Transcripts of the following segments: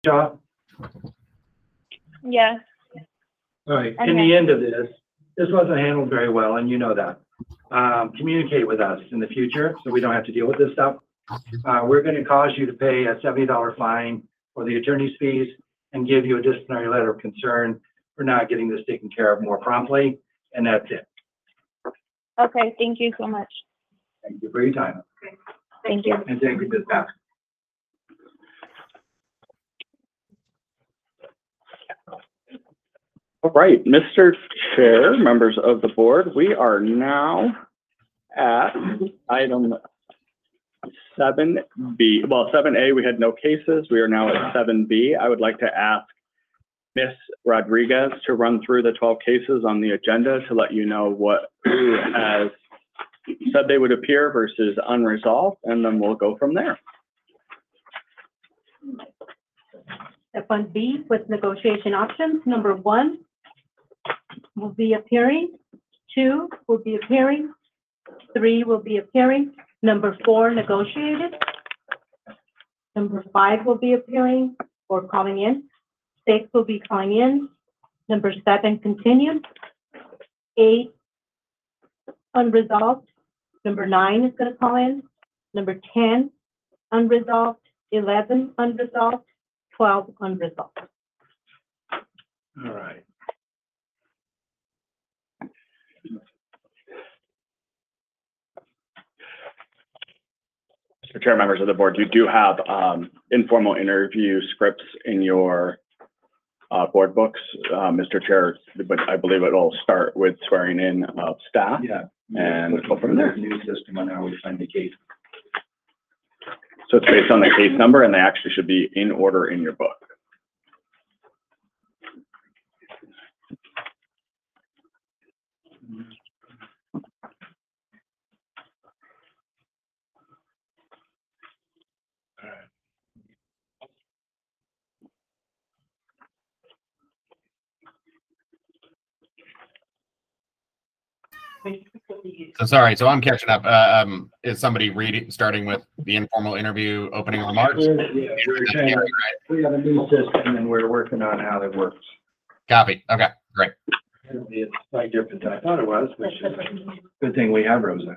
Shaw? Yes. All right. In the end of this wasn't handled very well, and you know that. Communicate with us in the future so we don't have to deal with this stuff. We're going to cause you to pay a $70 fine for the attorney's fees and give you a disciplinary letter of concern for not getting this taken care of more promptly, and that's it. Okay, thank you so much. Thank you for your time. Thank you. And thank you, Ms. Bass. All right, Mr. Chair, members of the board, we are now at item 7B. Well, 7A, we had no cases. We are now at 7B. I would like to ask Ms. Rodriguez to run through the 12 cases on the agenda to let you know who has said they would appear versus unresolved, and then we'll go from there. Step 1B with negotiation options. Number 1 will be appearing. 2 will be appearing. 3 will be appearing. Number 4, negotiated. Number 5 will be appearing or calling in. 6 will be calling in. Number 7, continued. 8, unresolved. Number 9 is going to call in. Number 10, unresolved. 11, unresolved. 12, unresolved. All right. Mr. Chair, members of the board, you do have informal interview scripts in your board books, Mr. Chair, but I believe it will start with swearing in of staff. Yeah. And go from there. New system on how we find the case. So it's based on the case number, and they actually should be in order in your book. So sorry, so I'm catching up. Is somebody starting with the informal interview opening remarks? Yeah, we have a new system and we're working on how it works. Copy. Okay, great. It's quite different than I thought it was, which is a good thing we have Rosa.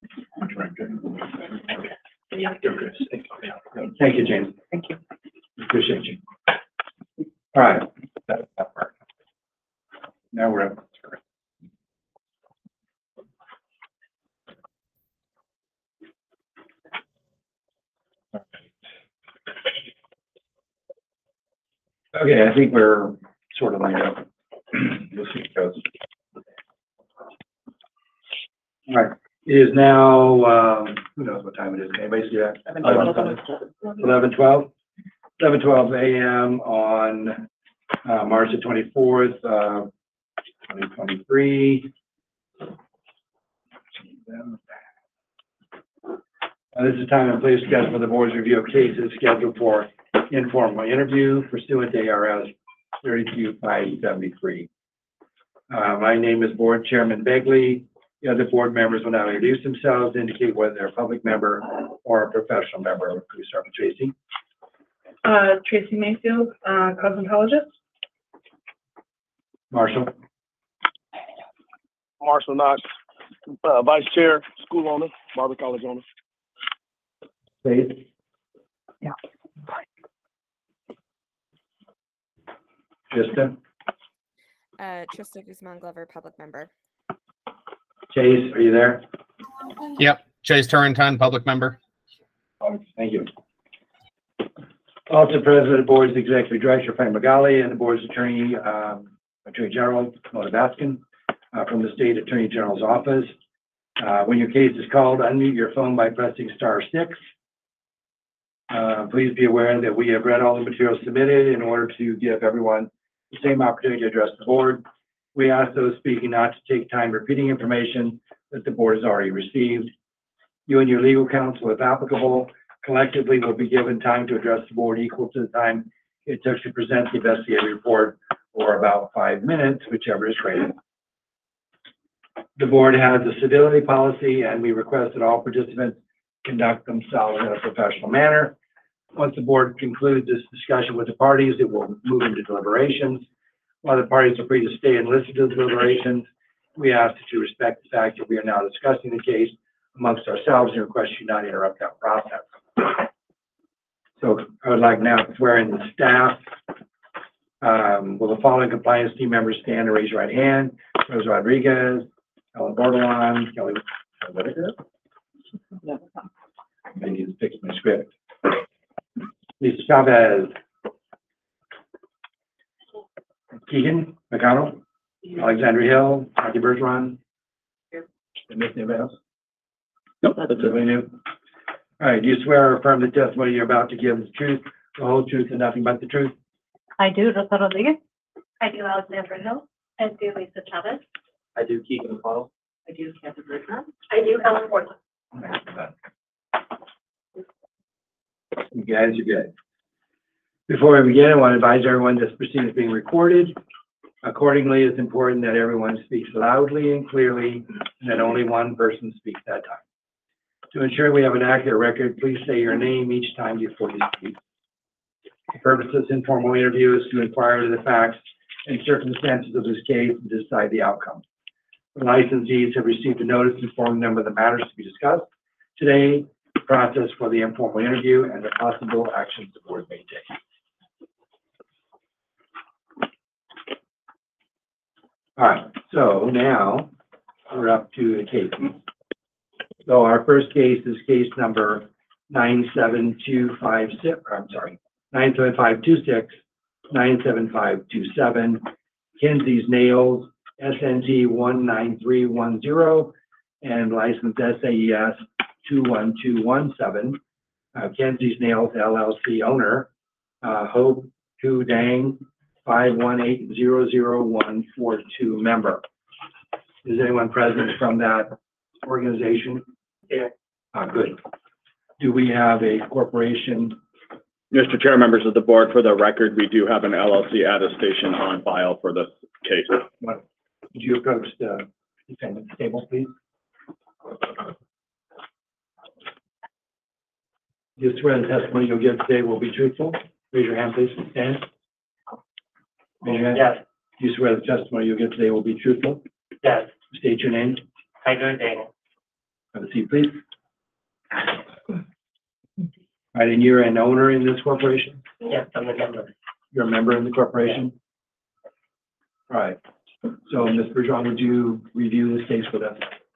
Thank you, James. Thank you. Appreciate you. All right. That part. Now we're up. Okay, I think we're sort of lined up. We'll see it goes. All right. It is now, who knows what time it is? Anybody see that? 11:12 a.m. on March the 24th, 2023. This is time and place scheduled for the board's review of cases scheduled for informal interview pursuant to ARS 32-573. My name is Board Chairman Begley. The other board members will now introduce themselves, indicate whether they're a public member or a professional member. Could we start with Tracy? Tracy Mayfield, cosmetologist. Marshall? Marshall Knox, Vice Chair, school owner, Barber College owner. Faith? Yeah. Trista? Trista Guzman Glover, public member. Chase, are you there? Yep. Chase Turrenton, public member. Thank you. Also present, the board's executive director, Frank Magali, and the board's attorney, Attorney General, Mona Baskin, from the State Attorney General's office. When your case is called, unmute your phone by pressing *6. Please be aware that we have read all the materials submitted in order to give everyone the same opportunity to address the board. We ask those speaking not to take time repeating information that the board has already received. You and your legal counsel, if applicable, collectively will be given time to address the board equal to the time it took to present the investigative report, or about 5 minutes, whichever is greater. The board has a civility policy, and we request that all participants conduct themselves in a professional manner. Once the board concludes this discussion with the parties, it will move into deliberations. While the parties are free to stay and listen to the deliberations, we ask that you respect the fact that we are now discussing the case amongst ourselves and request you not interrupt that process. So I would like now to swear in the staff. Will the following compliance team members stand and raise your right hand? Rose Rodriguez, Ellen Bordelon, Kelly, what is it? I need to fix my script. Lisa Chavez. Keegan McConnell, Alexandra Hill, Kathy Bergeron. Did I miss anybody else? Nope, that's it. Everybody new? All right, do you swear or affirm the testimony you're about to give is the truth, the whole truth, and nothing but the truth? I do, Rosa Rodriguez. I do Alexandra Hill. I do, Lisa Chavez. I do Keegan McConnell. I do, Kathy Bergeron. I do, Ellen Bordelon. You guys are good. Before we begin, I want to advise everyone this proceeding is being recorded. Accordingly, it's important that everyone speaks loudly and clearly, and that only one person speaks that time. To ensure we have an accurate record, please say your name each time before you speak. The purpose of this informal interview is to inquire into the facts and circumstances of this case and decide the outcome. The licensees have received a notice informing them of the matters to be discussed today, the process for the informal interview, and the possible actions the board may take. All right, so now we're up to the cases. So our first case is case number 97526, I'm sorry, 97526, 97527, Kenzie's Nails, SNT 19310, and license SAES 21217. Kenzie's Nails LLC owner, Hope Tu Dang, 518-00142 member. Is anyone present from that organization? Yeah. Good. Do we have a corporation? Mr. Chair, members of the board, for the record, we do have an LLC attestation on file for this case. Would you approach the defendant's table, please? You swear the testimony you'll give today will be truthful? Raise your hand, please. Stand. Raise your hand. Yes. Do you swear the testimony you'll give today will be truthful? Yes, State your name. I do, Daniel. Have a seat, please. All right, and you're an owner in this corporation? Yes, I'm a member. You're a member in the corporation? All right. So, Ms. Bergeron, would you review this case with us?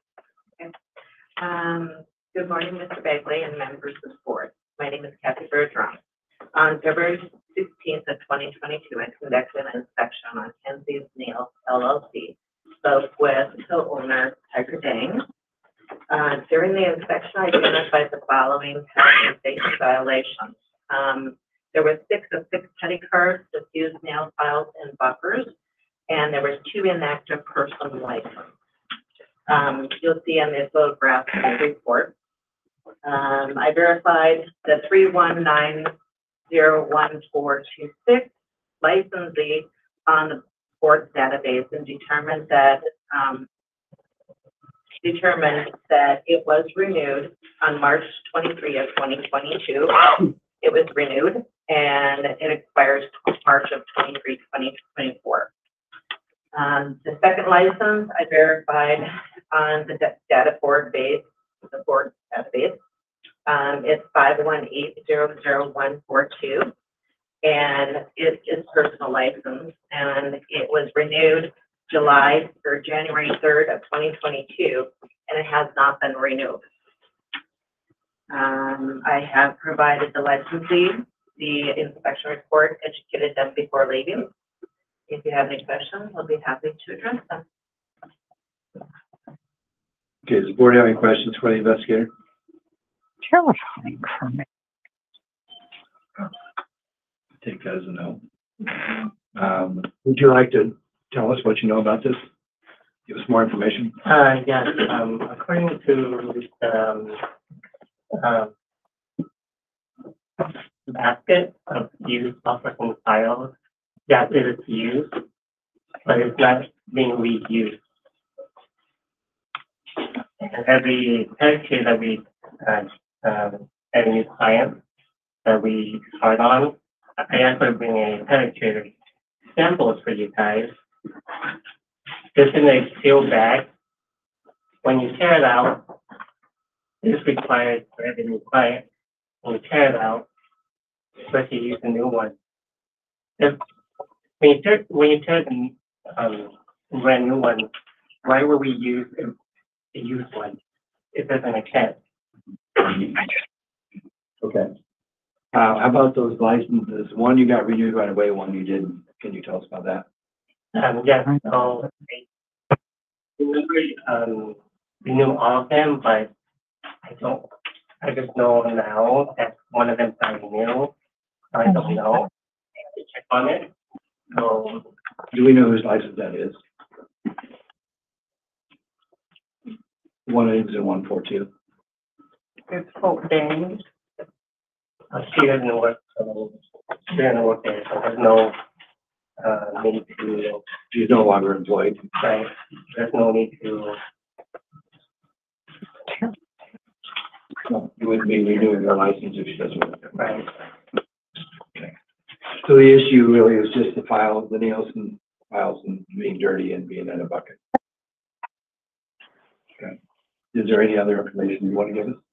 Good morning, Mr. Bagley and members of the board. My name is Kathy Bergeron. On February 16th of 2022, I conducted an inspection on Kenzie's Nails LLC, spoke with co-owner Tiger Dang. During the inspection, I identified the following health and safety violations. There were 6 of 6 petty cards, diffused nail files, and buffers, and there was 2 inactive person licenses. You'll see on this photograph in the report. I verified the 319-01426 licensee on the board's database and determined that it was renewed on March 23 of 2022. It was renewed and it expires March of 2024. The second license I verified on the data board base, the board database. It's 518-00142, and it is personal license, and it was renewed January 3rd of 2022, and it has not been renewed. I have provided the licensee the inspection report, educated them before leaving. If you have any questions, I'll be happy to address them. Okay, does the board have any questions for the investigator? Terrifying for me. Take that as a no. Would you like to tell us what you know about this? Give us more information. Yes, according to basket of used buffers and files, yes, it is used, but it's not being reused. And every case that we any new client, that we start on. I actually bring a pedicure samples for you guys. This is a steel bag. When you tear it out, this is required for every new client. When you tear it out, especially use a new one. When you tear the brand new one, why would we use a used one? It doesn't make sense. Okay. How about those licenses? One you got renewed right away, one you didn't. Can you tell us about that? Yes, so I remember renew all of them, but I just know now that one of them I renew. I don't know. I have to check on it. So Do we know whose license that is? 180 and 142. it's Hope Dane. She doesn't work, so she doesn't work there, so there's no need to, She's no longer employed. right, there's no need to, No, you wouldn't be renewing her license if she doesn't work there. right. So the issue really is just the file, the Nielsen files and being dirty and being in a bucket. Okay. Is there any other information you want to give us?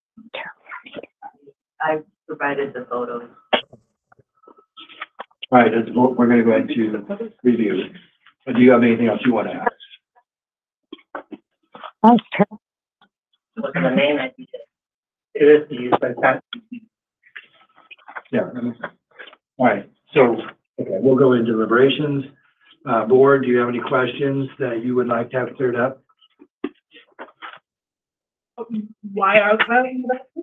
I provided the photos. All right, we're going to go into review. But do you have anything else you want to ask? So the main idea, it is to use, but it's not. Yeah. All right, so, okay, we'll go into deliberations. Board, do you have any questions that you would like to have cleared up? Why are they?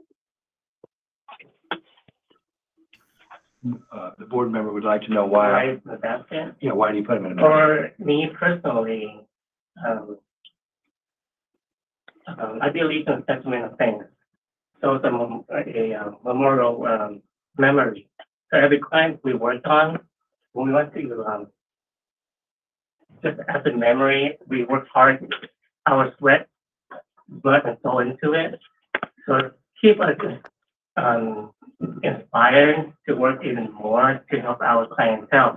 The board member would like to know why, Right, the basket. yeah, why do you put them in a basket? For me personally, I believe in sentiment of things. So it's a memorial memory. So every client we worked on, when we want to just as a memory, we work hard, our sweat, blood, and soul into it. So keep us inspired to work even more to help our clientele.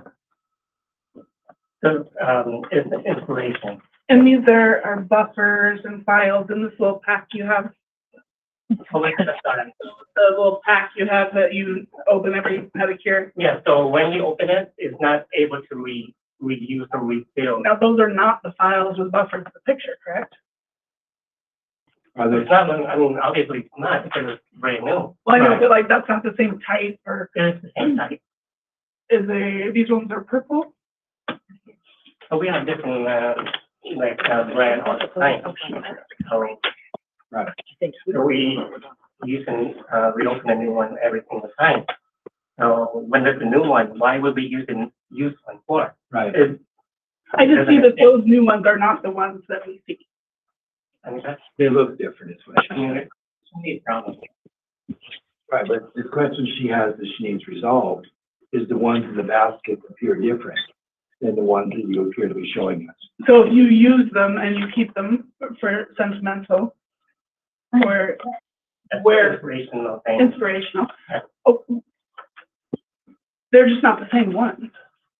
So it's an inspiration. And these are buffers and files in this little pack you have, So we could have started. the little pack you have that you open every pedicure. Yeah, so when you open it, it's not able to reuse or refill. Now, those are not the files with buffers of the picture, correct? Are there, It's not, I mean, obviously it's not because it's brand new. Well, I know, but like, that's not the same type, or It's the same type. these ones are purple? So we have different, brand all the time. So, Right. so we reopen a new one every single time. So when there's a new one, why would we use one for? right, I just see that those new ones are not the ones that we see. I mean, that's, they look different, is what I mean, it's a problem. right, but the question she has that she needs resolved is the ones in the basket appear different than the ones that you appear to be showing us. So if you use them and you keep them for sentimental, or That's Where- inspirational thing. inspirational, oh, they're just not the same ones.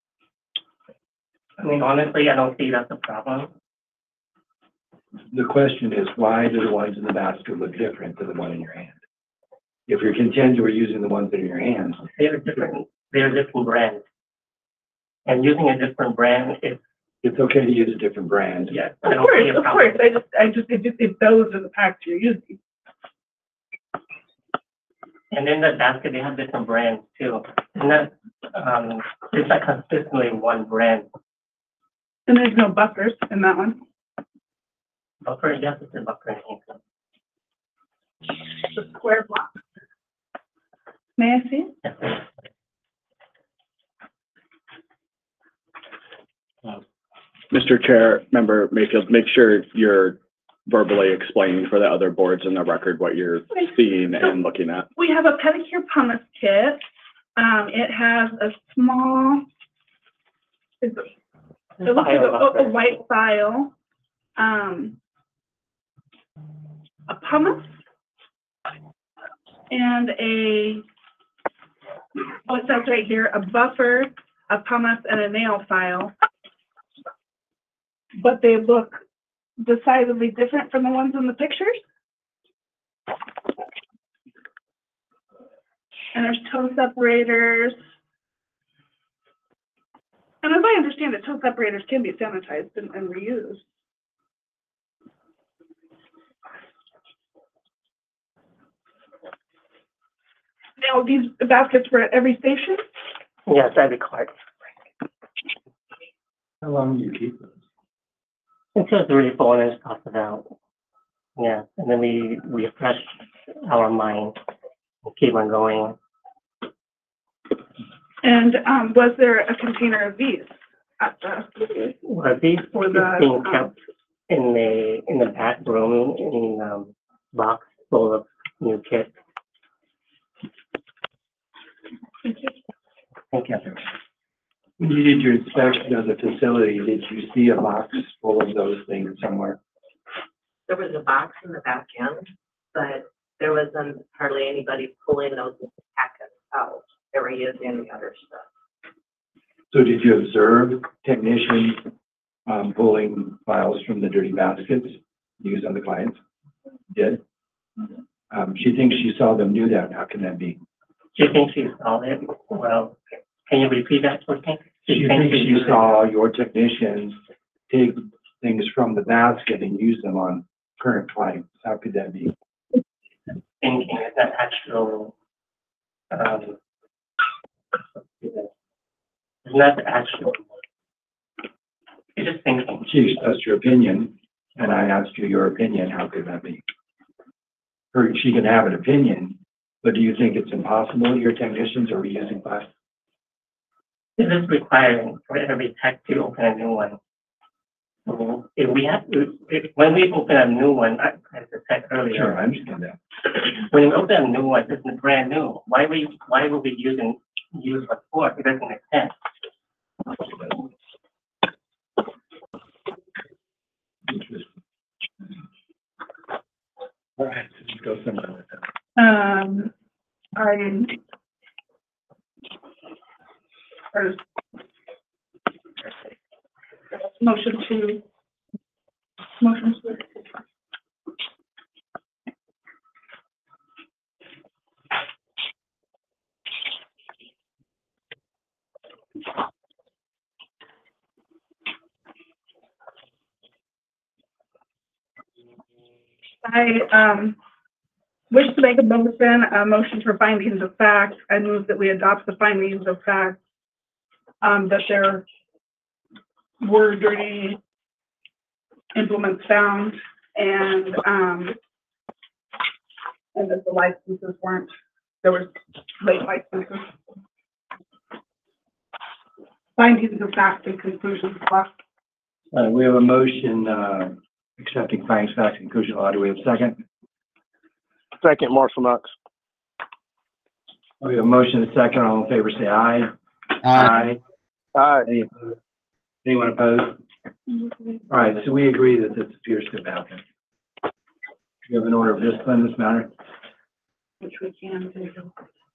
I mean, honestly, I don't see that's a problem. The question is, why do the ones in the basket look different than the one in your hand? If you're content we're using the ones in your hand, They're different brands. And using a different brand is, it's okay to use a different brand. yes. Of course, if those are the packs you're using. And in the basket, they have different brands too. And that, it's like consistently one brand. And there's no buffers in that one. Buffer, yes, it's a buffer. The square block. May I see it? Mr. Chair, Member Mayfield, make sure you're verbally explaining for the other boards in the record what you're seeing and looking at. We have a pedicure pumice kit. It has a small, it looks like a white file, a pumice, and a Oh, it says right here, a buffer, a pumice, and a nail file. But they look decidedly different from the ones in the pictures. And there's toe separators. And as I understand it, toe separators can be sanitized and reused. Now, these baskets were at every station? Yes, every cart. How long do you keep those? Until it's really full and it's tossed it out. Yeah, and then we refresh our mind and keep on going. And was there a container of these at the? Well, these For is the, being kept in the back room in box full of new kits. Thank you. When you did your inspection of the facility, did you see a box full of those things somewhere? There was a box in the back end, but there wasn't hardly anybody pulling those packets out. They were using the other stuff. So did you observe technicians pulling files from the dirty baskets used on the clients? Did? She thinks she saw them do that. How can that be? She thinks she saw it. Well, can you repeat that for me? She thinks you saw your technicians take things from the basket and use them on current clients. How could that be? Thinking it's not actual. It's not the actual. You're just thinking. She expressed your opinion, and I asked you your opinion. How could that be? Or she can have an opinion, but do you think it's impossible your technicians are reusing plastic? This is requiring for every tech to open a new one. So if we have to, when we open a new one, as I said earlier. Sure, I understand that. When we open a new one, this is brand new. Why will we use what for? It doesn't make sense. Interesting. All right, let's go somewhere with that. Motion to. I wish to make a motion for findings of fact. I move that we adopt the findings of fact, that there were dirty implements found and that the licenses weren't, there was late licenses. Findings of fact and conclusions. We have a motion accepting findings, facts, and conclusion law. Do we have a second? Second, Marshall Knox. We have a motion and a second. All in favor, say aye. Aye. Aye. Any opposed? Anyone opposed? All right, so we agree that this appears to have happened. You have an order of discipline in this matter? Which we can do.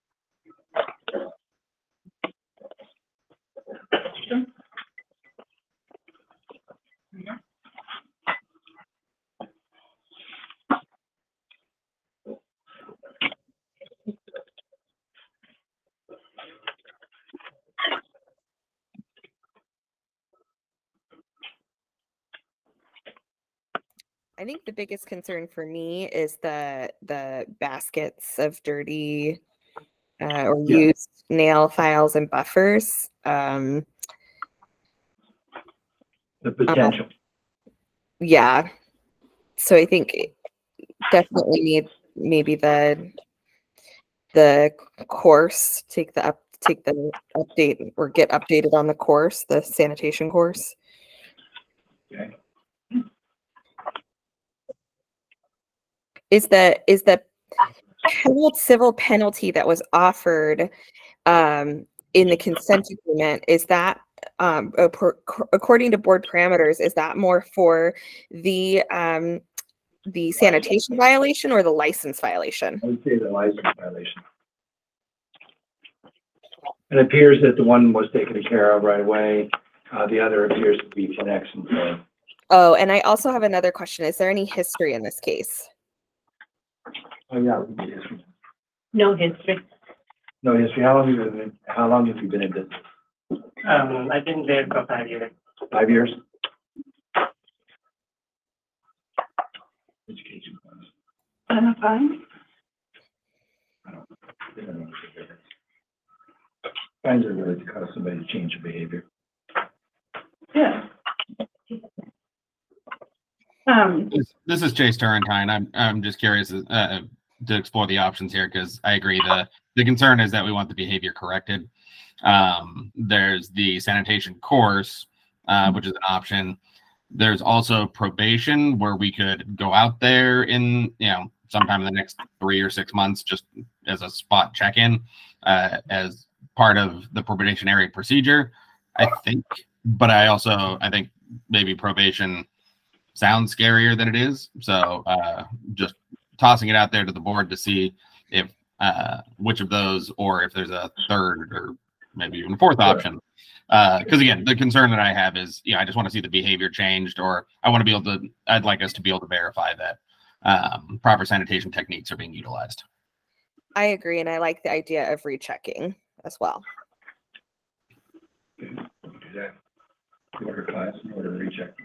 I think the biggest concern for me is the baskets of dirty or used nail files and buffers. The potential. Yeah. So I think definitely need maybe the course, take the update or get updated on the course, the sanitation course. Okay. Is the civil penalty that was offered in the consent agreement, is that according to board parameters, is that more for the sanitation violation or the license violation? I would say the license violation. It appears that the one was taken care of right away. The other appears to be connection. So, Oh, and I also have another question. Is there any history in this case? oh yeah, we can do history. No history. No history. How long have you been in business? I've been there for 5 years. 5 years? Education. And fine. Fines are really to cause somebody to change their behavior. Yeah. This is Chase Turrentine. I'm just curious to explore the options here because I agree the concern is that we want the behavior corrected. There's the sanitation course, which is an option. There's also probation where we could go out there in, sometime in the next 3 or 6 months, just as a spot check-in, as part of the probationary procedure, I think. But I think maybe probation sounds scarier than it is. So just tossing it out there to the board to see if which of those, or if there's a third or maybe even fourth option. Because again, the concern that I have is, I just want to see the behavior changed, or I'd like us to be able to verify that proper sanitation techniques are being utilized. I agree, and I like the idea of rechecking as well. Okay, we'll do that. Order class in order to recheck.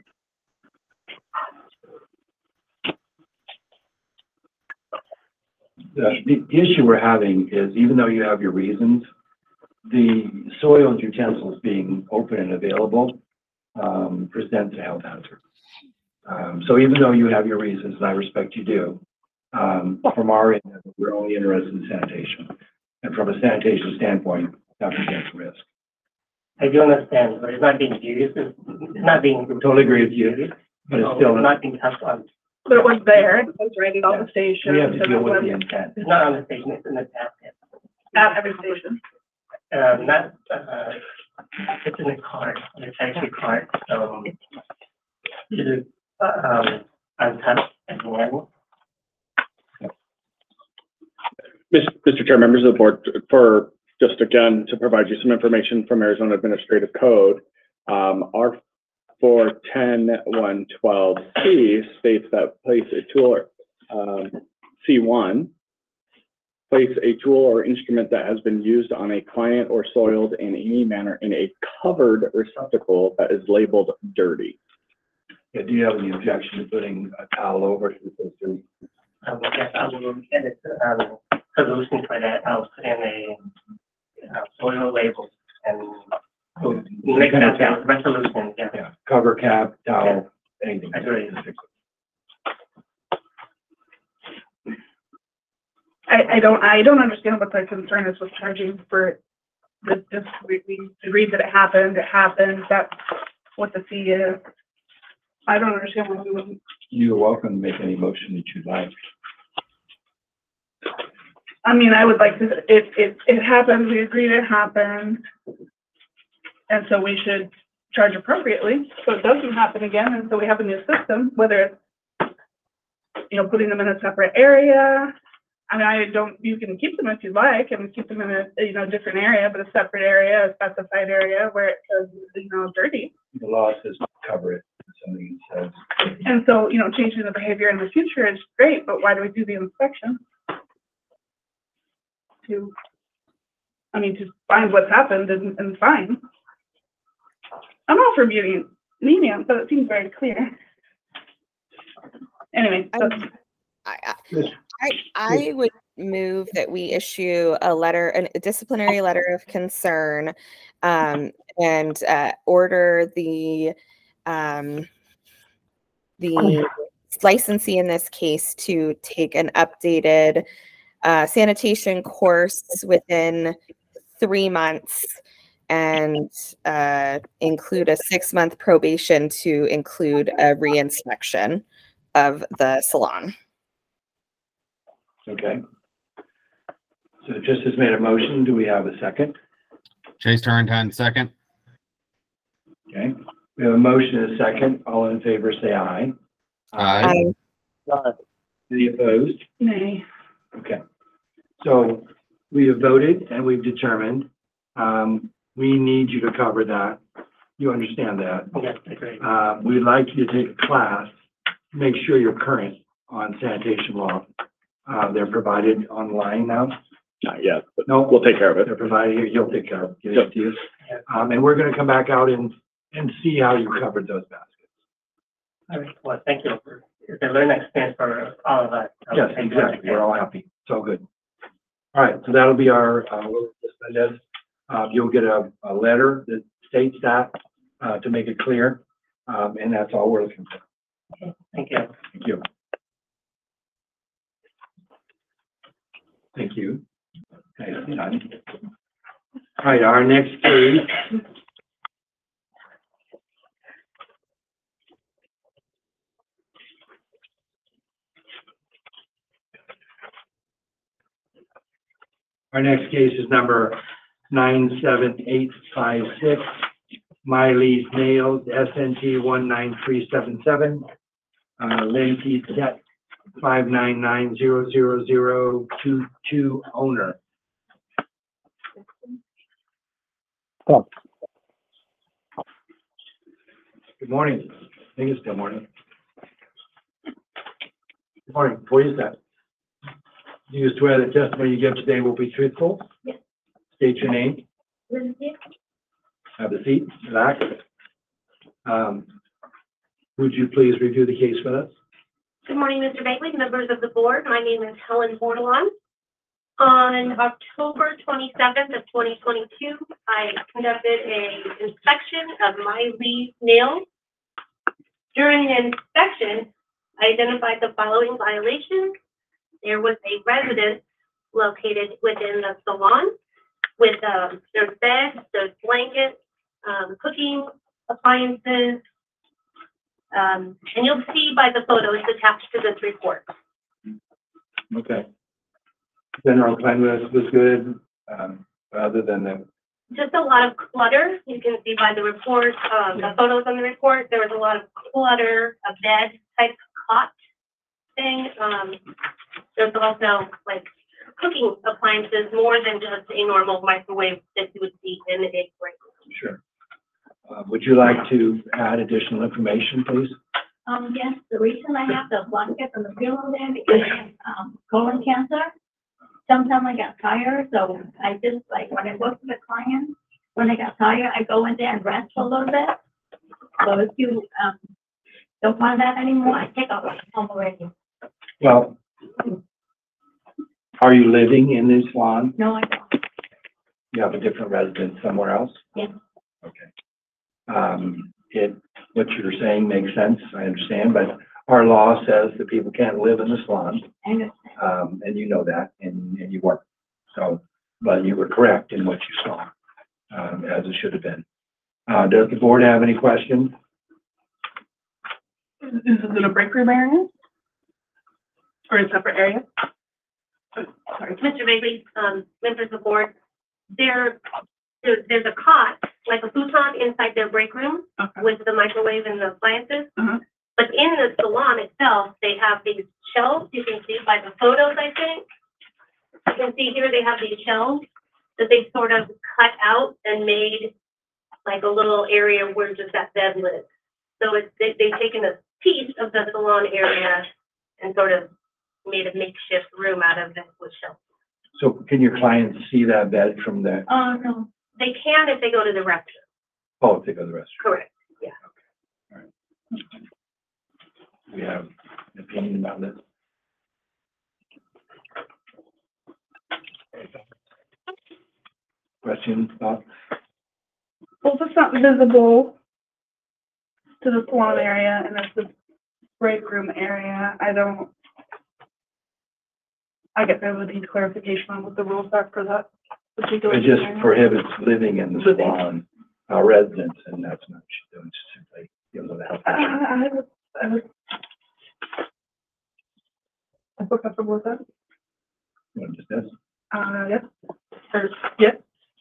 The issue we're having is, even though you have your reasons, the soiled utensils being open and available presents a health hazard. So even though you have your reasons, and I respect you do, from our end, we're only interested in sanitation. And from a sanitation standpoint, that presents risk. I do understand, but it's not being used. It's not being. Totally agree with you, but it's still not being touched on. But it was there. It was right at all the stations. We have to deal with the intent. It's not on the station. It's in the basket. At every station. It's in the cart. It's actually cart. It is untouched and normal. Mr. Chair, members of the board, for just again to provide you some information from Arizona Administrative Code, our 410.112C states that place a tool, C1, place a tool or instrument that has been used on a client or soiled in any manner in a covered receptacle that is labeled dirty. Yeah, do you have any objection to putting a towel over it? Yes, I will edit solution for that. I'll put in a soil label and make that down. Resolution, yeah. Yeah, cover, cap, towel, anything. Agree. I don't understand what the concern is with charging for this. We agreed that it happened. That's what the fee is. I don't understand what we wouldn't. You're welcome to make any motion that you'd like. I mean, I would like to, it happened, we agreed it happened. And so we should charge appropriately, so it doesn't happen again, and so we have a new system, whether it's, putting them in a separate area. I mean, you can keep them if you like, and keep them in a, different area, but a separate area, a specified area where it says, dirty. The law says cover it, something says. And so, changing the behavior in the future is great, but why do we do the inspection? To find what's happened and fine. I'm all for being lenient, but it seems very clear. Anyway, I would move that we issue a disciplinary letter of concern, and order the licensee in this case to take an updated sanitation course within 3 months, and include a 6-month probation to include a reinspection of the salon. Okay. So just has made a motion. Do we have a second? Chase Turrentine, second. Okay. We have a motion and a second. All in favor, say aye. Aye. Any opposed? nay. Okay. So we have voted and we've determined We need you to cover that. You understand that? Yes, agree. We'd like you to take a class, make sure you're current on sanitation law. They're provided online now. Not yet, but No, we'll take care of it. they're provided here. You'll take care of it. Get it to you. And we're gonna come back out and see how you covered those baskets. All right, well, thank you. It's a learning experience for all of us. So Yes, thank you. exactly. We're all happy. It's all good. All right, so that'll be our, you'll get a letter that states that, to make it clear. And that's all we're looking for. Thank you. Thank you. Thank you. Okay, that's done. All right, our next case. Our next case is number 97856, Miley's Nails, SNT 19377, Lindsay Set 599000022 owner. Good morning. I think it's still morning. Good morning. What is that? Do you swear the testimony you give today will be truthful? Yes. State your name. Lindsay? Have a seat. Relax. Would you please review the case with us? Good morning, Mr. Bagley, members of the board. My name is Helen Bordelon. On October 27th of 2022, I conducted an inspection of Miley's Nails. During the inspection, I identified the following violations. There was a residence located within the salon with there's beds, there's blankets, cooking appliances, and you'll see by the photos attached to this report. Okay. General cleanliness was good, other than the, Just a lot of clutter. You can see by the report, the photos on the report, there was a lot of clutter, a bed type cot thing. There's also like cooking appliances more than just a normal microwave that you would see in a break room. sure. Would you like to add additional information, please? Yes, the reason I have the blanket and the pillow there because I have colon cancer. Sometimes I get tired, so I just like when I work with a client, when I get tired, I go in there and rest for a little bit. So if you don't want that anymore, I take out my home already. Well, are you living in this salon? No, I don't. You have a different residence somewhere else? Yes. Okay. What you're saying makes sense, I understand, but our law says that people can't live in the salon. I understand. And you know that, and you weren't. So, but you were correct in what you saw, as it should have been. Does the board have any questions? Is it a break room area? Or a separate area? Sorry. Mr. Bagley, members of the board, there's a cot, like a futon inside their break room with the microwave and the appliances. But in the salon itself, they have these shelves. You can see by the photos, I think. You can see here they have these shelves that they sort of cut out and made like a little area where just that bed lives. So they've taken a piece of the salon area and sort of made a makeshift room out of it with shelves. So can your clients see that bed from the, Oh, no. They can if they go to the restroom. oh, if they go to the restroom? Correct, yeah. All right. We have an opinion about this? Questions, thoughts? Well, if it's not visible to the salon area and it's the break room area, I guess I would need clarification on what the rules are for that particular It just area. prohibits living in the salon, residence, and that's not what she's doing, she's simply dealing with a health issue. I feel comfortable with that. You want to discuss? Yes. Or, yes.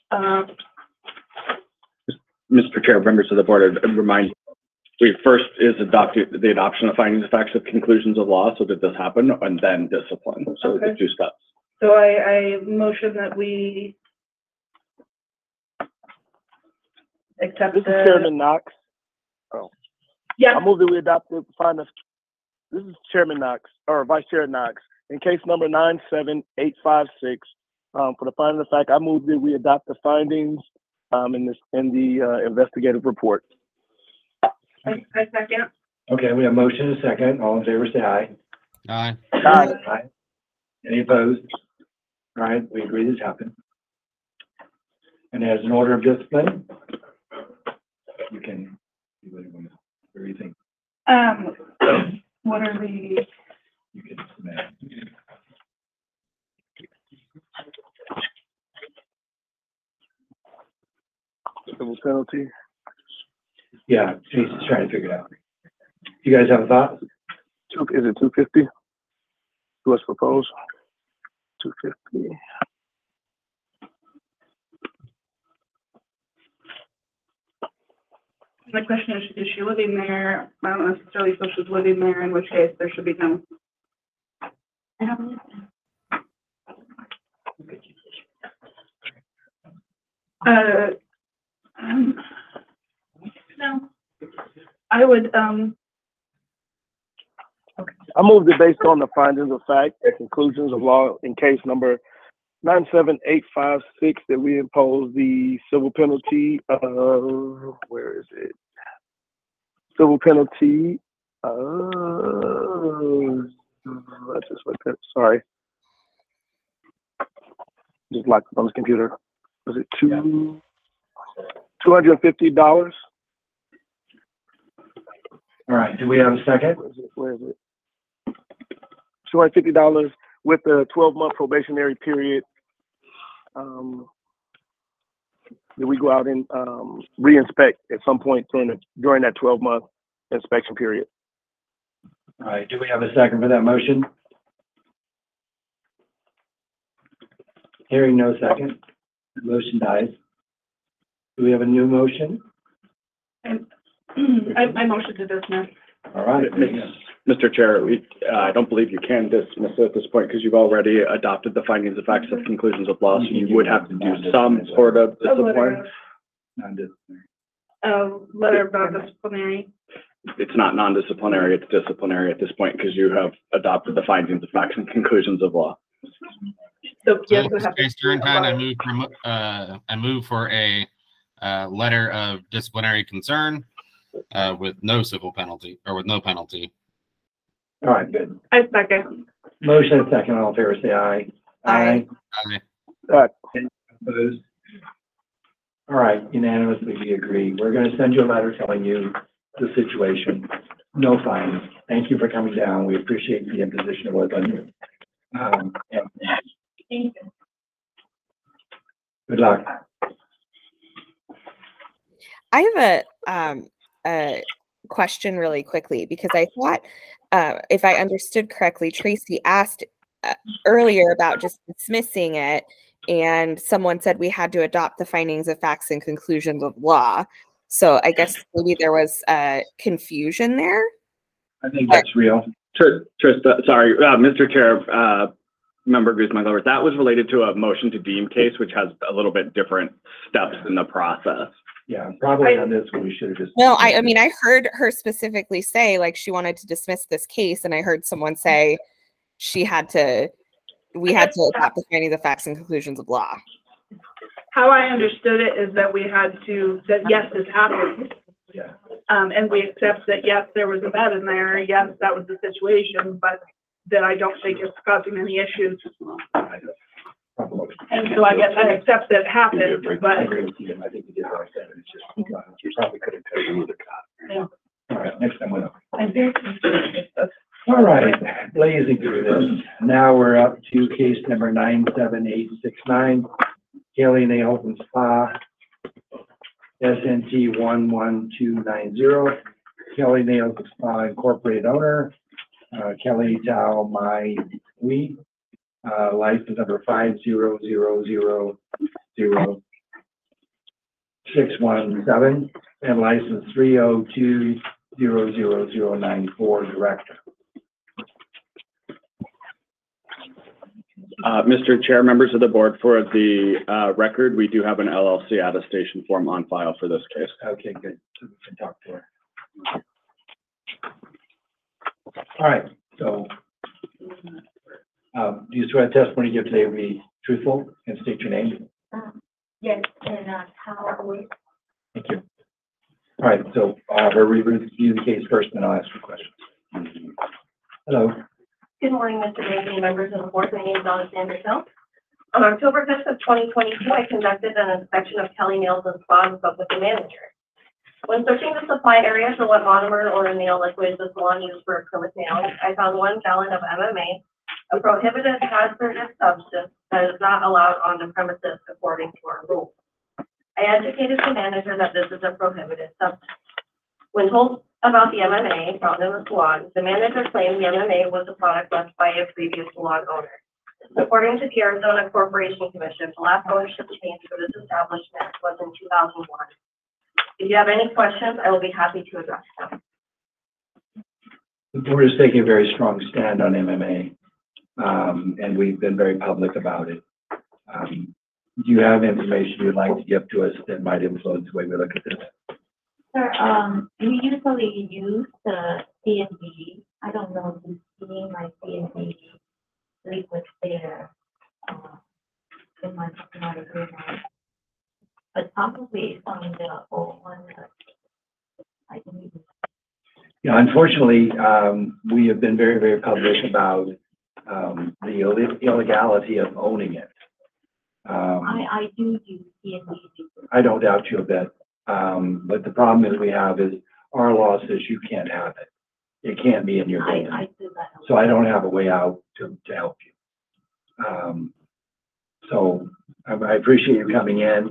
Mr. Chair, members of the board, I'd remind you, we first is the adoption of findings of facts of conclusions of law. So did this happen? And then discipline. So Okay. the two steps. So I motion that we accept This is the, Chairman Knox. yes, I move that we adopt the findings. This is Chairman Knox, or Vice Chair Knox. In case number 97856, for the finding of fact, I move that we adopt the findings in the investigative report. I second. Okay, we have motion and a second. All in favor, say aye. Aye. Aye. Aye. Any opposed? All right, we agree this happened. And as an order of discipline, you can do what you want. What do you think? What are the, You can submit. Civil penalty. Yeah, Jason's trying to figure it out. You guys have a thought? Is it 250? What's proposed? 250. the question is she living there? I don't necessarily feel she's living there, in which case there should be no. I don't believe so. No. I would, I moved it based on the findings of fact and conclusions of law in case number 97856 that we impose the civil penalty of, where is it? Civil penalty, sorry. Just locked up on this computer. Was it $250? All right, do we have a second? Where is it? $250 with a 12-month probationary period. That we go out and re-inspect at some point during that 12-month inspection period. All right, do we have a second for that motion? Hearing no second, the motion dies. Do we have a new motion? I motion to dismiss. All right. Mr. Chair, I don't believe you can dismiss it at this point because you've already adopted the findings of facts of conclusions of law, so you would have to do some sort of discipline. Letter about disciplinary. It's not non-disciplinary, it's disciplinary at this point because you have adopted the findings of facts and conclusions of law. So yes, So, we have Case Turrentine, I move for a letter of disciplinary concern with no civil penalty or with no penalty. All right, good. I second. Motion and second, all in favor, say aye. Aye. Aye. Opposed? All right, unanimously we agree. We're gonna send you a letter telling you the situation. No fines. Thank you for coming down. We appreciate the imposition it was on you. And Thank you. good luck. I have a question really quickly because I thought, if I understood correctly, Tracy asked earlier about just dismissing it, and someone said we had to adopt the findings of facts and conclusions of law. So I guess maybe there was confusion there. I think that's real. Trista, sorry, Mr. Chair, Member Guzman-Lopez, that was related to a motion to deem case, which has a little bit different steps in the process. Yeah, probably on this one, we should have just. No, I mean, I heard her specifically say like she wanted to dismiss this case, and I heard someone say we had to adopt the findings of facts and conclusions of law. How I understood it is that we had to, that yes, this happened. Yeah. And we accept that, yes, there was a bed in there. Yes, that was the situation, but that I don't think it's causing any issues. And so I guess I accept that it happened, but. I agree with you, and I think you did what I said. It's just, you probably could have told you the cop. Yeah. All right, next time we'll know. I'm very confused with this. All right, blazing through this. Now we're up to case number 97869, Kelly Nails Spa, SNT 11290, Kelly Nails Spa Incorporated owner, Kelly Tao Mai Wee, license number 5000617, and license 302000094, director. Mr. Chair, members of the board, for the record, we do have an LLC attestation form on file for this case. Okay, good. So we can talk to her. All right, so, do you swear the testimony you give today will be truthful and state your name? Yes, and, how we, Thank you. All right, so I'll have her review the case first, and then I'll ask you questions. Hello. Good morning, Mr. Bailey, members of the board. My name is Alexander Hill. On October 5th of 2022, I conducted an inspection of Kelly Nails and Spa and spoke with the manager. When searching the supply area for what monomer or nail liquid the salon used for acrylic nails, I found 1 gallon of MMA, a prohibited hazardous substance that is not allowed on the premises according to our rules. I educated the manager that this is a prohibited substance. When told about the MMA found in the salon, the manager claimed the MMA was a product left by a previous salon owner. According to the Arizona Corporation Commission, the last ownership change for this establishment was in 2001. If you have any questions, I will be happy to address them. The board is taking a very strong stand on MMA, and we've been very public about it. Do you have information you'd like to give to us that might influence the way we look at this? sir, we usually use the CNB. I don't know if you've seen my CNB liquid there, in my agreement. But probably on the old one, I believe. Yeah, unfortunately, we have been very, very public about the illegality of owning it. I do use CNB. I don't doubt you a bit. But the problem is we have is our law says you can't have it. It can't be in your building. I do that. So I don't have a way out to help you. So I appreciate you coming in,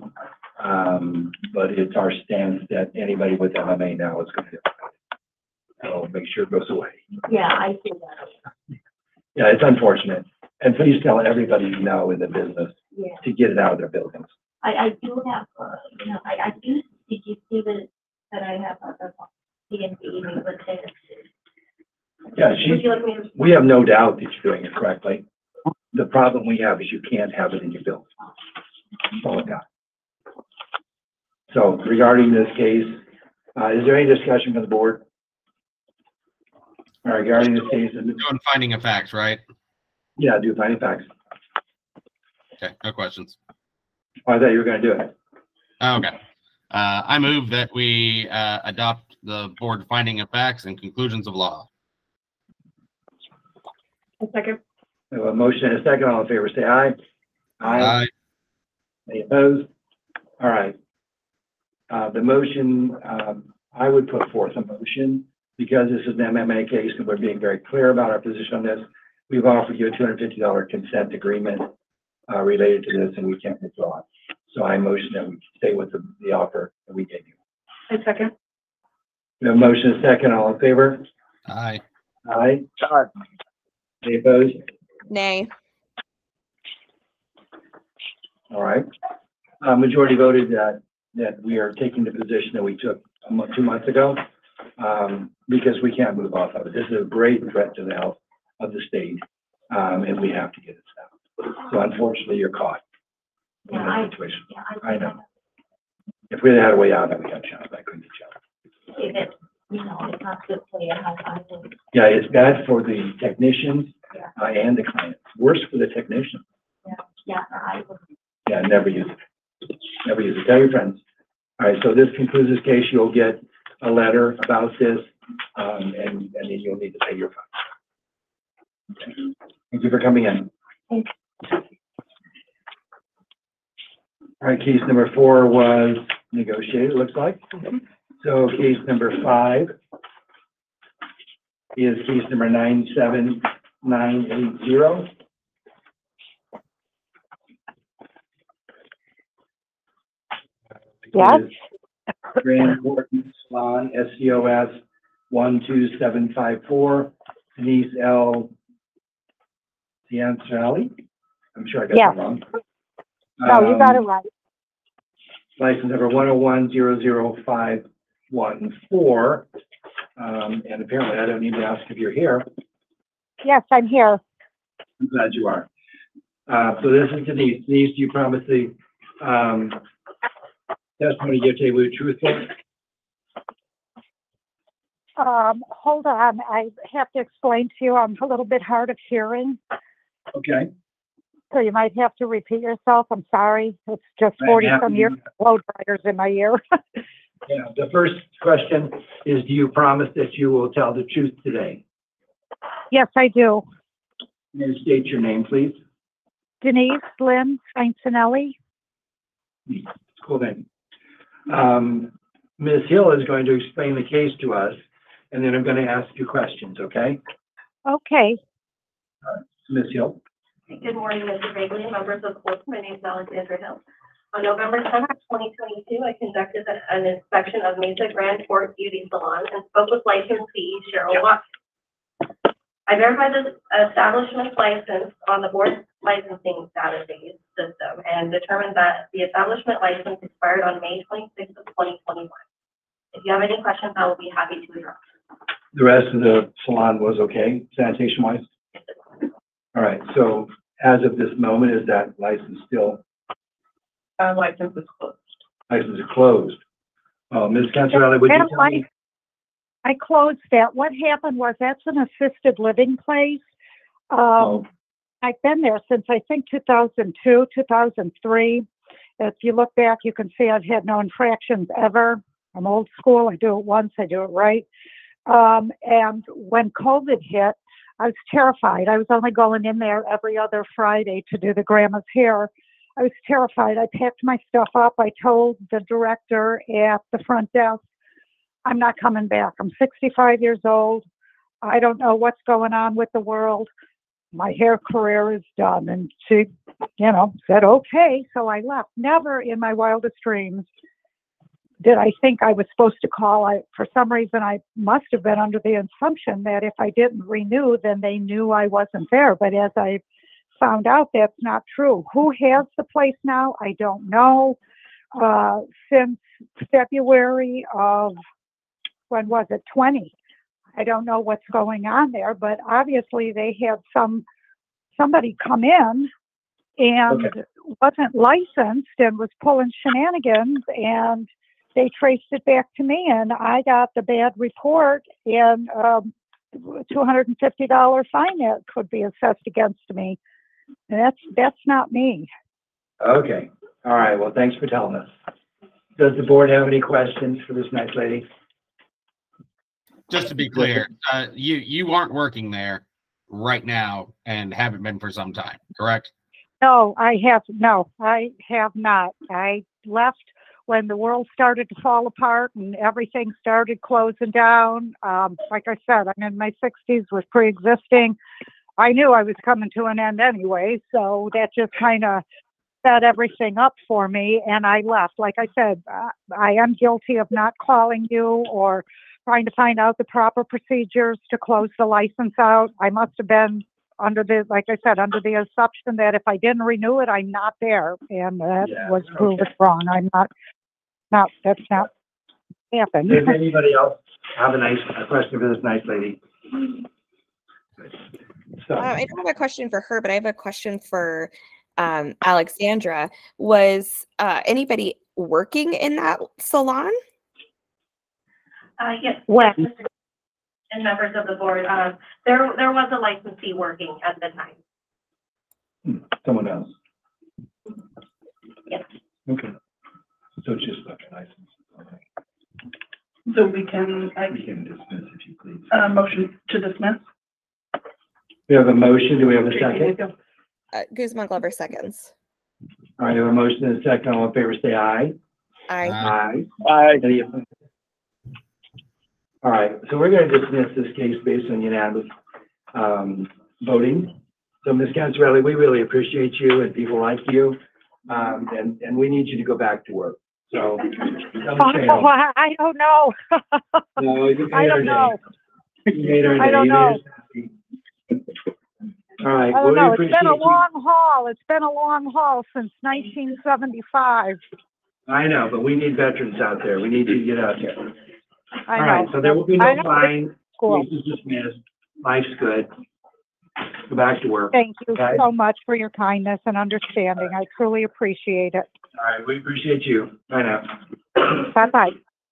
but it's our stance that anybody with MMA now is going to do it. So make sure it goes away. Yeah, I do that. Yeah, it's unfortunate. And please tell everybody you know in the business Yeah. to get it out of their buildings. I do have, I do, did you see that I have the CNB liquid there? Yeah, Would you like me to? we have no doubt that you're doing it correctly. The problem we have is you can't have it in your building. That's all I got. So regarding this case, is there any discussion from the board? All right, regarding this case, Doing finding of facts, right? yeah, do finding facts. Okay, no questions. Oh, I thought you were going to do it. Okay. I move that we adopt the board finding of facts and conclusions of law. A second. We have a motion and a second. All in favor, say aye. Aye. Any opposed? All right. The motion, I would put forth a motion because this is an MMA case and we're being very clear about our position on this. We've offered you a $250 consent agreement related to this and we can't withdraw it. So I motion that we stay with the offer that we gave you. A second. We have a motion and a second. All in favor? Aye. Aye. Aye. Any opposed? Nay. All right. Majority voted that we are taking the position that we took 2 months ago, because we can't move off of it. This is a great threat to the health of the state, and we have to get it stopped. So unfortunately, you're caught in Yeah, that situation. Yeah, I know. If we had a way out, I would have shot. I couldn't get shot. If it, it's not good for you, I think. Yeah, it's bad for the technicians Yeah. And the clients. Worse for the technicians. Yeah, I would. Yeah, never use it. Never use it. Tell your friends. All right, so this concludes this case. You'll get a letter about this, and then you'll need to pay your fine. Okay. Thank you for coming in. Thanks. All right, case number 4 was negotiated, it looks like. So case number 5 is case number 97980. Yes. Grand Horton Salon, SCOS 12754, Denise L. Ciancelli. I'm sure I got Yes. that wrong. No, you got it right. License number 101-00514. And apparently I don't need to ask if you're here. Yes, I'm here. I'm glad you are. So this is Denise. Denise, do you promise the, testimony you give today will be truthful? Hold on, I have to explain to you, I'm a little bit hard of hearing, Okay. so you might have to repeat yourself. I'm sorry. It's just I'm 40 happy some to years do that. blow dryers in my ear. Yeah, the first question is, do you promise that you will tell the truth today? Yes, I do. May you state your name, please? Denise Lynn Saintinelli. Cool name. Ms. Hill is going to explain the case to us, and then I'm going to ask you questions, okay? Okay. Ms. Hill? Good morning, Mr. Bagley and members of the board. My name is Alexandra Hill. On November 7th, 2022, I conducted an inspection of Mesa Grand Port Beauty Salon and spoke with licensee Cheryl Watkins. I verified the establishment's license on the board licensing database system and determined that the establishment license expired on May 26th of 2021. If you have any questions, I will be happy to address. The rest of the salon was okay, sanitation-wise? All right, so as of this moment, is that license still? License is closed. License is closed. Ms. Cantarelli, would you tell me? I closed that. What happened was that's an assisted living place. I've been there since I think 2002, 2003. If you look back, you can see I've had no infractions ever. I'm old school. I do it once, I do it right. And when COVID hit, I was terrified. I was only going in there every other Friday to do the grandma's hair. I was terrified. I packed my stuff up. I told the director at the front desk, I'm not coming back. I'm 65 years old. I don't know what's going on with the world. My hair career is done. And she, said, okay. So I left. Never in my wildest dreams did I think I was supposed to call. For some reason, I must have been under the assumption that if I didn't renew, then they knew I wasn't there. But as I found out, that's not true. Who has the place now? I don't know. Since February of, when was it, 20? I don't know what's going on there, but obviously they had somebody come in and wasn't licensed and was pulling shenanigans, and they traced it back to me, and I got the bad report and $250 fine that could be assessed against me. And that's not me. Okay. All right. Well, thanks for telling us. Does the board have any questions for this nice lady? Just to be clear, you aren't working there right now and haven't been for some time, correct? No, I have not. I left when the world started to fall apart and everything started closing down. Like I said, I'm in my 60s, was pre-existing. I knew I was coming to an end anyway, so that just kind of set everything up for me, and I left. Like I said, I am guilty of not calling you or trying to find out the proper procedures to close the license out. I must have been under the assumption that if I didn't renew it, I'm not there, and that was proven wrong. I'm not, that's not happened. Does anybody else have a question for this nice lady? So, I don't have a question for her, but I have a question for Alexandra. Was anybody working in that salon? Yes. Well, And members of the board, there was a licensee working at the time. someone else? Yes. Okay. So just like a license. Okay. So we can, We can dismiss if you please. motion to dismiss. We have a motion. Do we have a second? Guzman Glover seconds. All right, we have a motion and a second. All in favor, say aye. Aye. Aye. Any opposed? All right, so we're going to dismiss this case based on unanimous voting. So Ms. Cantarelli, we really appreciate you and people like you, and we need you to go back to work. So I don't know. no, you I don't know. You made our day. I don't know. All right. I don't know. It's been a you. long haul. It's been a long haul since 1975. I know, but we need veterans out there. We need you to get out there. I All know. right, so there will be I no know. fine. Cool. Case is dismissed. Life's good. Go back to work. Thank you Okay. so much for your kindness and understanding. I truly appreciate it. All right, we appreciate you. Bye now. Bye-bye.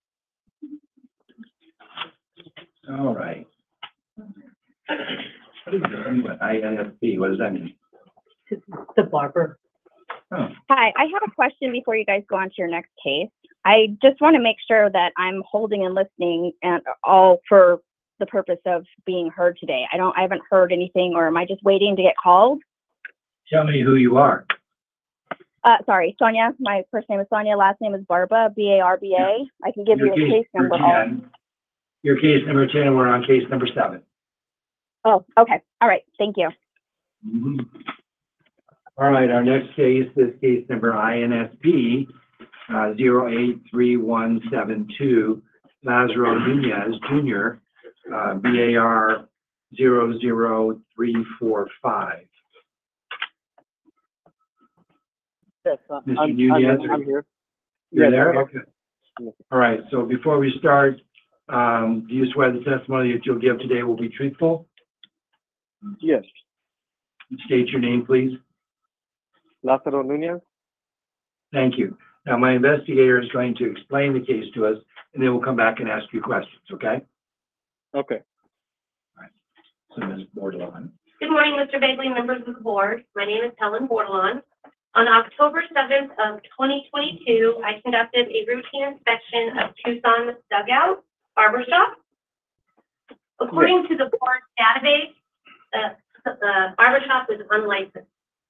All right. What is it? INFP, what does that mean? The barber. Oh, Hi, I have a question before you guys go on to your next case. I just want to make sure that I'm holding and listening and all for the purpose of being heard today. I haven't heard anything, or am I just waiting to get called? tell me who you are. Sorry, Sonia. My first name is Sonia, last name is Barba, B-A-R-B-A. I can give you a case number. Your case number 10, and we're on case number 7. Oh, okay. All right. Thank you. Mhm. All right, our next case is case number INSP 083172, Lazaro Nunez Jr., BAR 00345. Yes, Mr. Nunez, I'm here. You're Yes, there? I'm Okay. All right, so before we start, do you swear the testimony that you'll give today will be truthful? Yes, State your name, please. Lázaro Núñez. Thank you. Now, my investigator is going to explain the case to us, and then we'll come back and ask you questions, okay? Okay. So, Ms. Bordelon. Good morning, Mr. Bagley, members of the board. My name is Helen Bordelon. On October 7th of 2022, I conducted a routine inspection of Tucson Dugout Barbershop. According to the board's database, the barbershop was unlicensed.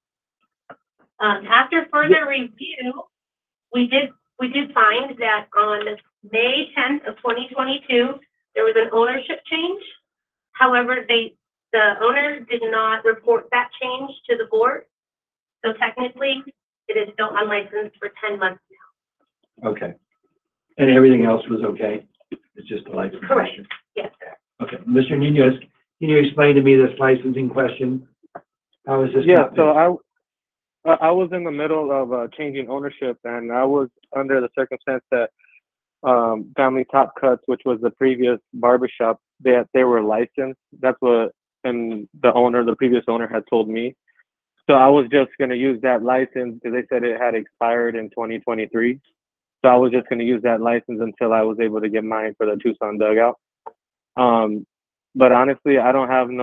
After further review, we did find that on May 10th of 2022, there was an ownership change. However, the owner did not report that change to the board. So technically, it is still unlicensed for 10 months now. Okay. And everything else was okay? It's just a license Correct. question? Yes, sir. Okay. Mr. Nunez, can you explain to me this licensing question? How is this? Yeah, happening? so I was in the middle of changing ownership, and I was under the circumstance that Family Top Cuts, which was the previous barbershop, they were licensed. That's what the previous owner had told me. So I was just going to use that license because they said it had expired in 2023. So I was just going to use that license until I was able to get mine for the Tucson Dugout. But honestly, I don't have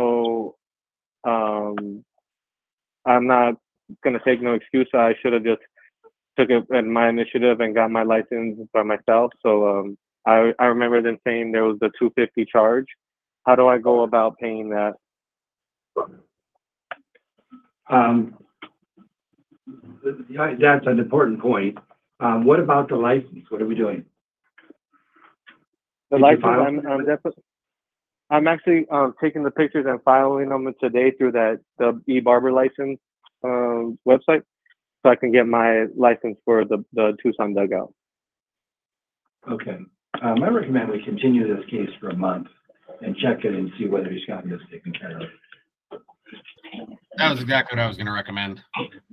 I'm not going to take no excuse. I should have just took it at my initiative and got my license by myself. So I remember them saying there was the $250 charge. How do I go about paying that? That's an important point. What about the license? What are we doing? The Did you license, file? I'm actually taking the pictures and filing them today through the eBarber license website, so I can get my license for the Tucson Dugout. Okay. I recommend we continue this case for a month and check it and see whether he's gotten this taken care of. That was exactly what I was going to recommend.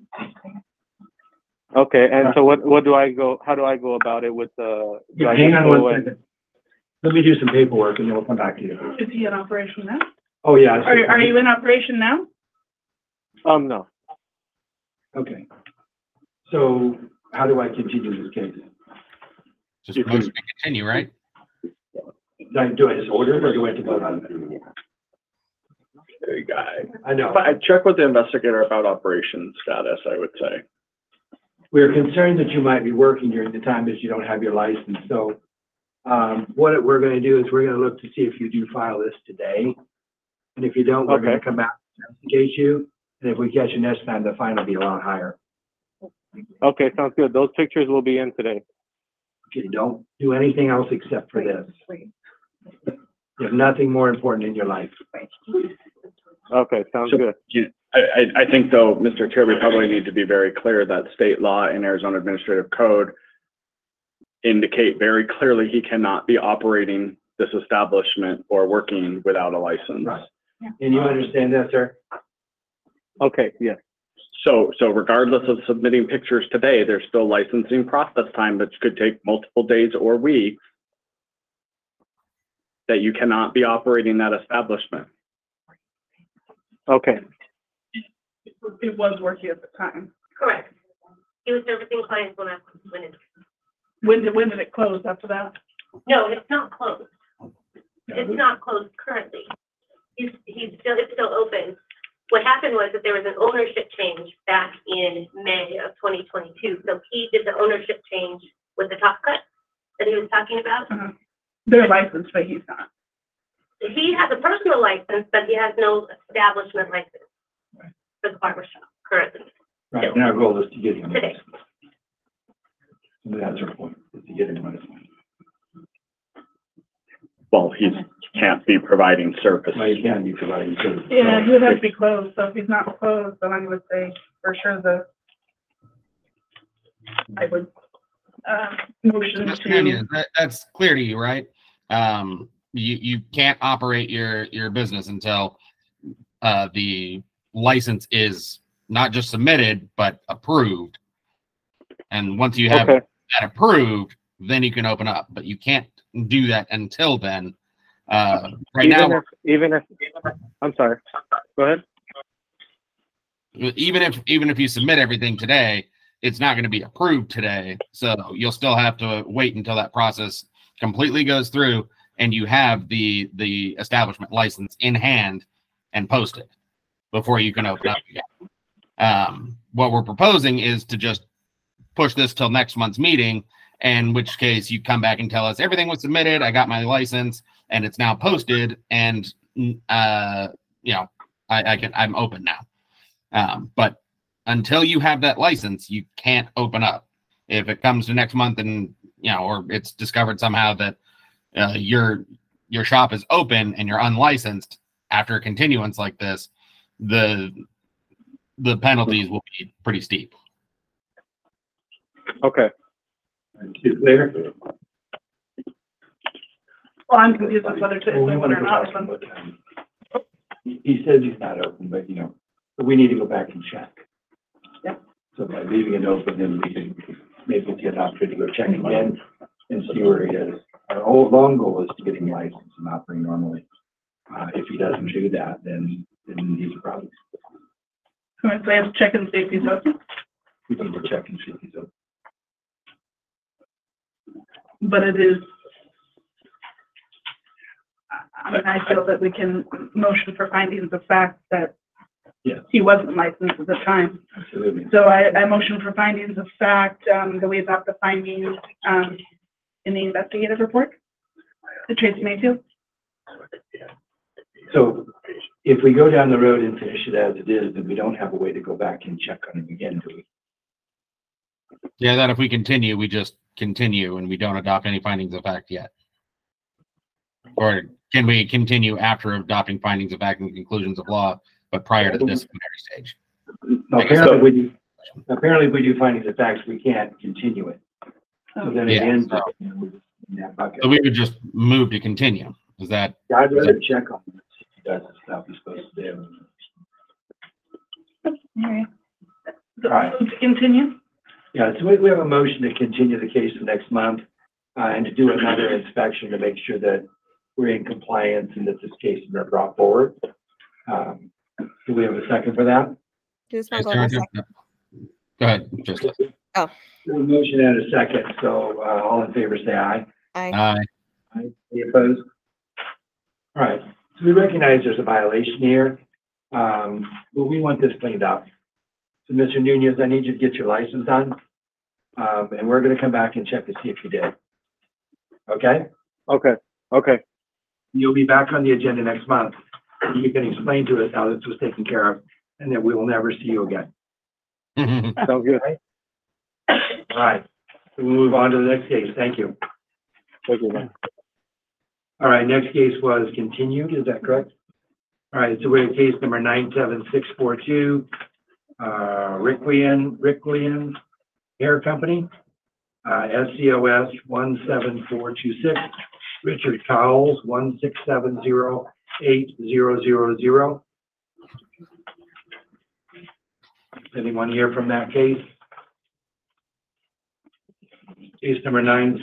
Okay, and so what do I go? How do I go about it with the? Yeah, hang on 1 second. Let me do some paperwork and then we'll come back to you. Is he in operation now? Oh, yeah. Are you in operation now? No. Okay. So how do I continue this case? Just motion to continue, right? Do I just order it or do I have to vote on it? Hey, guy. I know. I check with the investigator about operation status, I would say. We're concerned that you might be working during the time that you don't have your license. So what we're going to do is we're going to look to see if you do file this today. And if you don't, we're going to come back and investigate you. And if we catch you next time, the fine will be a lot higher. Okay, sounds good. Those pictures will be in today. Okay, don't do anything else except for this. You have nothing more important in your life. Okay, sounds So, good. I think though, Mr. Chair, we probably need to be very clear that state law and Arizona Administrative Code indicate very clearly he cannot be operating this establishment or working without a license. Right. And you understand that, sir? Okay, yes. So regardless of submitting pictures today, there's still licensing process time that could take multiple days or weeks that you cannot be operating that establishment. Okay, it was working at the time. Correct. He was servicing clients when I went in. When did it close after that? No, it's not closed. It's not closed currently. It's still open. What happened was that there was an ownership change back in May of 2022. So he did the ownership change with the Top Cut that he was talking about. They're licensed, but he's not. He has a personal license, but he has no establishment license for the barber shop currently. Right, and our goal is to get him. Today. That's our point, is to get him licensed. Well, he can't be providing service. Well, you can be providing service. Yeah, he would have to be closed. So if he's not closed, then I would say for sure I would motion Mr. to. Nunez, that's clear to you, right? You can't operate your business until the license is not just submitted but approved. And once you have that approved, then you can open up. But you can't do that until then. I'm sorry. Go ahead. Even if you submit everything today, it's not going to be approved today. So you'll still have to wait until that process completely goes through and you have the establishment license in hand and posted before you can open up again. What we're proposing is to just push this till next month's meeting, in which case you come back and tell us everything was submitted, I got my license, and it's now posted, and I'm open now. But until you have that license, you can't open up. If it comes to next month and or it's discovered somehow that your shop is open and you're unlicensed after a continuance like this, the penalties will be pretty steep. Okay. Clear? Well, I'm confused on whether to Well, we want open to or go not back open. and look. He says he's not open, but but we need to go back and check. Yep. So by leaving it open, then we can maybe get an opportunity to go check again and see where he is. Our whole long goal is to get him licensed and operate normally. If he doesn't do that, then he's a problem. So I have to check and see if he's open. We need to check and see if he's open. But it is, I feel that we can motion for findings of fact that he wasn't licensed at the time. Absolutely. So I motion for findings of fact that we adopt the findings in the investigative report. The Tracy Mayfield. So if we go down the road and finish it as it is, then we don't have a way to go back and check on him again, do we? Yeah, that if we continue, we just continue and we don't adopt any findings of fact yet. Or can we continue after adopting findings of fact and conclusions of law, but prior to the disciplinary stage? No, apparently, if we do findings of facts, we can't continue it. So then it ends up in that bucket. So we would just move to continue. Is that? I'd rather check on him if he does the stuff he's supposed to do. All right. To continue. Yeah, so we have a motion to continue the case for next month and to do another inspection to make sure that we're in compliance and that this case is brought forward. Do we have a second for that? Go ahead. Just. Oh. A motion and a second. So all in favor, say aye. Aye. Aye. Any opposed? All right. So we recognize there's a violation here, but we want this cleaned up. So Mr. Nunez, I need you to get your license done, and we're going to come back and check to see if you did. Okay? Okay. You'll be back on the agenda next month. You can explain to us how this was taken care of, and that we will never see you again. Sounds good. All right. So we'll move on to the next case. Thank you. Thank you, man. All right. Next case was continued. Is that correct? All right. So we're at case number 97642. Requiem Hair Company, SCOS 17426, Richard Cowles 1670800. Anyone here from that case? Case number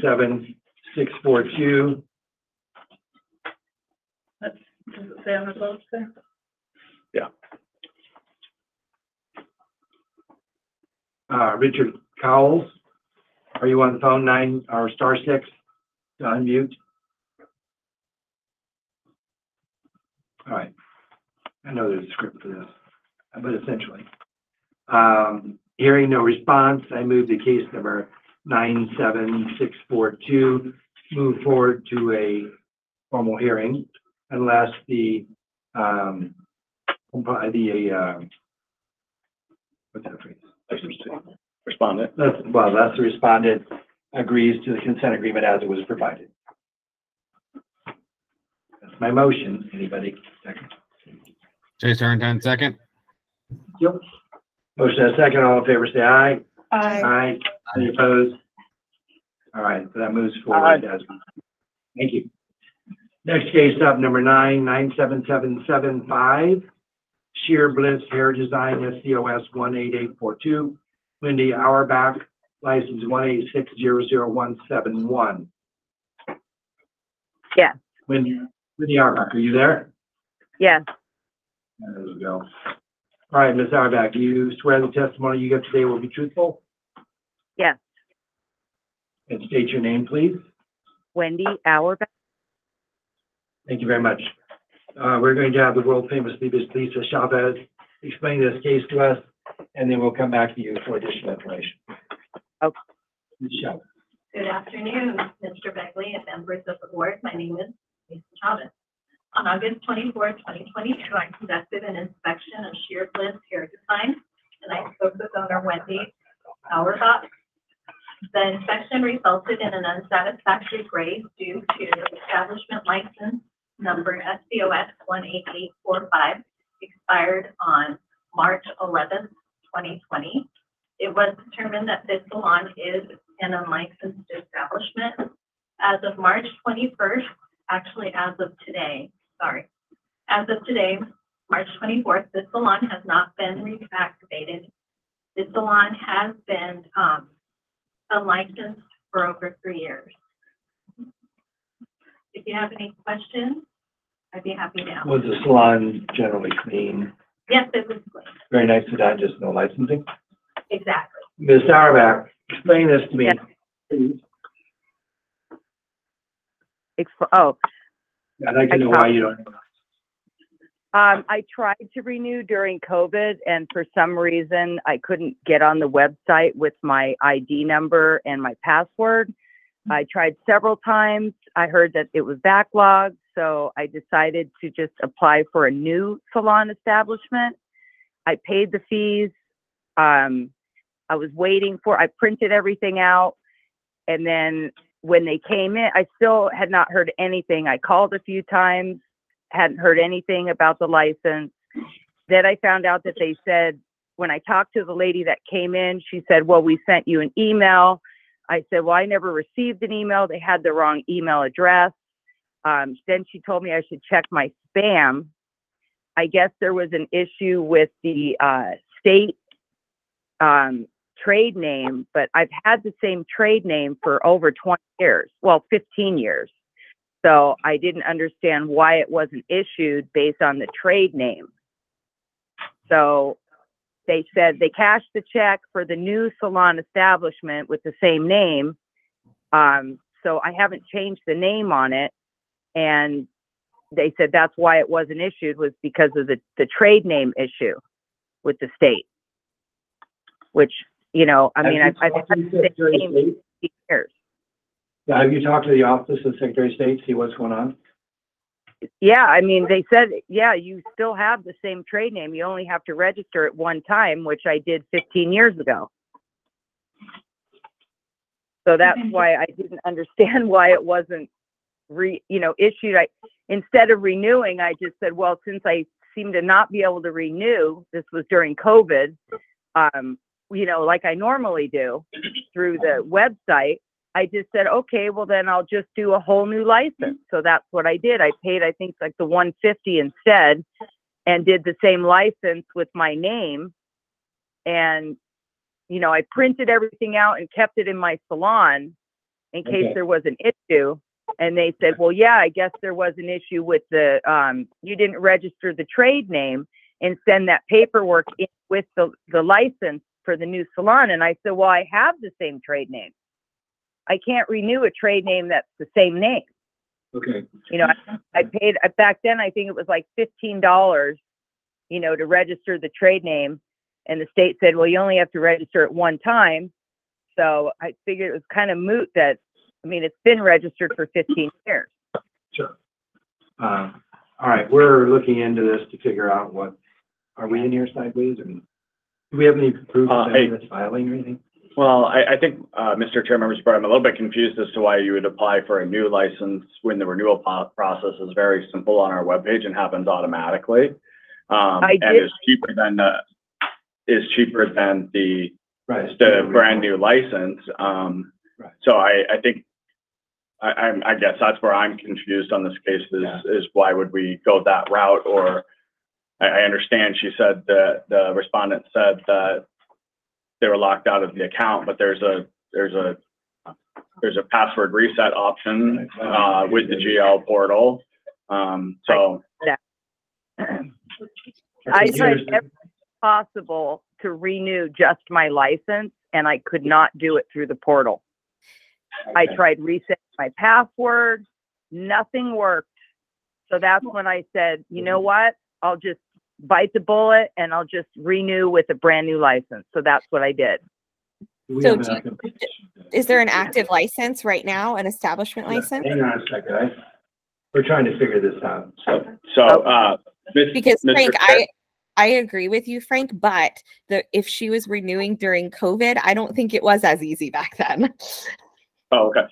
97642. Does it say on the votes there? Yeah. Richard Cowles, are you on the phone? 9 or star 6 to unmute? All right. I know there's a script for this, but essentially. Hearing no response, I move the case number 97642 move forward to a formal hearing unless the what's that phrase? Respondent. Unless the respondent agrees to the consent agreement as it was provided. That's my motion. Anybody second? Chase Turrentine, second. Yep. Motion and second. All in favor, say aye. Aye. Aye. Any opposed? All right, so that moves forward. Thank you. Next case up, number 97775, Sheer Bliss Hair Design, SCOS 18842, Wendy Auerbach, license 1860071. Yeah. Wendy Auerbach, are you there? Yes. There we go. All right, Ms. Auerbach, do you swear the testimony you give today will be truthful? Yes. And state your name, please. Wendy Auerbach. Thank you very much. We're going to have the world famous Lisa Chavez explain this case to us, and then we'll come back to you for additional information. Okay. Ms. Chavez. Good afternoon, Mr. Beckley and members of the board. My name is Lisa Chavez. On August 24, 2022, I conducted an inspection of Sheer Bliss Hair Design, and I spoke with owner Wendy Auerbach. The inspection resulted in an unsatisfactory grade due to establishment license number SCOS 18845 expired on March 11th, 2020. It was determined that this salon is an unlicensed establishment. As of March 21st, actually as of today, March 24th, this salon has not been reactivated. This salon has been unlicensed for over 3 years. If you have any questions, I'd be happy to answer. Was the salon generally clean? Yes, it was clean. Very nice to die, just no licensing. Exactly. Ms. Auerbach, explain this to me. Yes. Please. Oh. I'd like to know why you don't. I tried to renew during COVID, and for some reason, I couldn't get on the website with my ID number and my password. I tried several times. I heard that it was backlogged, so I decided to just apply for a new salon establishment. I paid the fees. I was waiting I printed everything out, and then when they came in, I still had not heard anything. I called a few times, hadn't heard anything about the license. Then I found out that they said, when I talked to the lady that came in, she said, well, we sent you an email. I said, well, I never received an email. They had the wrong email address. Then she told me I should check my spam. I guess there was an issue with the state trade name, but I've had the same trade name for over 20 years, well, 15 years. So I didn't understand why it wasn't issued based on the trade name. So they said they cashed the check for the new salon establishment with the same name. So I haven't changed the name on it. And they said that's why it wasn't issued, was because of the trade name issue with the state, which, you know, I mean, I've had the same name for years. Yeah, have you talked to the Office of Secretary of State, see what's going on? Yeah, I mean, they said, yeah, you still have the same trade name. You only have to register it one time, which I did 15 years ago. So that's why I didn't understand why it wasn't issued. Instead of renewing, I just said, well, since I seem to not be able to renew, this was during COVID, like I normally do through the website, I just said, okay, well then I'll just do a whole new license. So that's what I did. I paid, I think, like the $150 instead, and did the same license with my name. And, I printed everything out and kept it in my salon in case there was an issue. And they said, well, yeah, I guess there was an issue with you didn't register the trade name and send that paperwork in with the license for the new salon. And I said, well, I have the same trade name. I can't renew a trade name that's the same name. Okay. You know, I paid back then, I think it was like $15, you know, to register the trade name. And the state said, well, you only have to register it one time. So I figured it was kind of moot that, I mean, it's been registered for 15 years. Sure. All right, we're looking into this to figure out what, are we in here sideways, or do we have any proof of any of this filing or anything? Well, I think, Mr. Chair, members of the board, I'm a little bit confused as to why you would apply for a new license when the renewal process is very simple on our webpage and happens automatically. And is cheaper than the brand new license. So I think, I guess that's where I'm confused on this case is why would we go that route? Or I understand she said that the respondent said that they were locked out of the account, but there's a password reset option with the GL portal. So I tried everything possible to renew just my license, and I could not do it through the portal. I tried resetting my password, nothing worked. So that's when I said, you know what? I'll just bite the bullet and I'll just renew with a brand new license. So that's what I did. So is there an active license right now, an establishment license? Hang on a second. We're trying to figure this out. Because Frank, Mr. I agree with you, Frank, but if she was renewing during COVID, I don't think it was as easy back then. Oh, okay.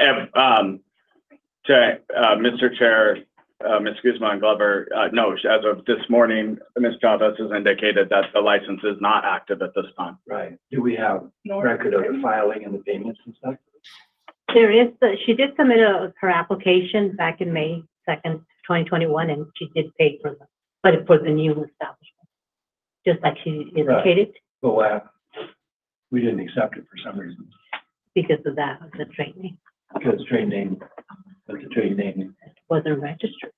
Mr. Chair, Ms. Guzman Glover, no, as of this morning, Ms. Chavez has indicated that the license is not active at this time. Right. Do we have record of the filing and the payments and stuff? There is, she did submit her application back in May 2nd, 2021, and she did pay for them, but for the new establishment, just like she indicated. Well, we didn't accept it for some reason. Because of that, the trade name. Because the trade name wasn't registered.